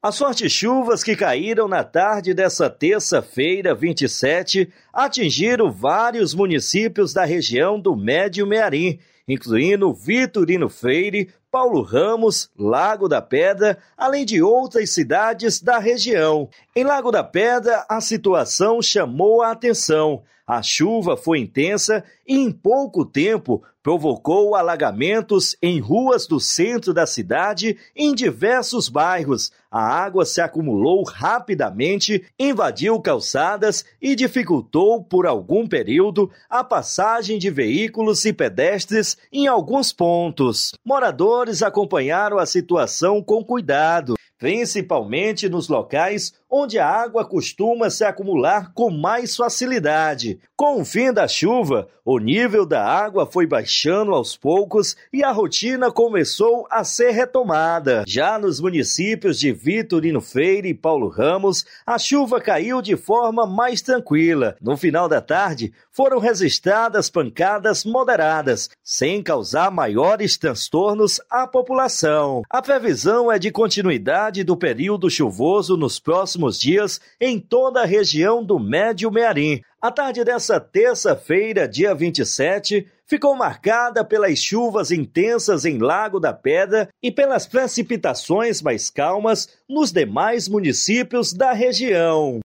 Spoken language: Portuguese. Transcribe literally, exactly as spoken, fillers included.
As fortes chuvas que caíram na tarde dessa terça-feira, vinte e sete, atingiram vários municípios da região do Médio Mearim, incluindo Vitorino Freire, Paulo Ramos, Lago da Pedra, além de outras cidades da região. Em Lago da Pedra, a situação chamou a atenção. A chuva foi intensa e, em pouco tempo, provocou alagamentos em ruas do centro da cidade e em diversos bairros. A água se acumulou rapidamente, invadiu calçadas e dificultou por algum período a passagem de veículos e pedestres em alguns pontos. Moradores acompanharam a situação com cuidado, principalmente nos locais onde a água costuma se acumular com mais facilidade. Com o fim da chuva, o nível da água foi baixando aos poucos e a rotina começou a ser retomada. Já nos municípios de Vitorino Freire e Paulo Ramos, a chuva caiu de forma mais tranquila. No final da tarde, foram registradas pancadas moderadas, sem causar maiores transtornos à população. A previsão é de continuidade do período chuvoso nos próximos dias em toda a região do Médio Mearim. A tarde dessa terça-feira, dia vinte e sete, ficou marcada pelas chuvas intensas em Lago da Pedra e pelas precipitações mais calmas nos demais municípios da região.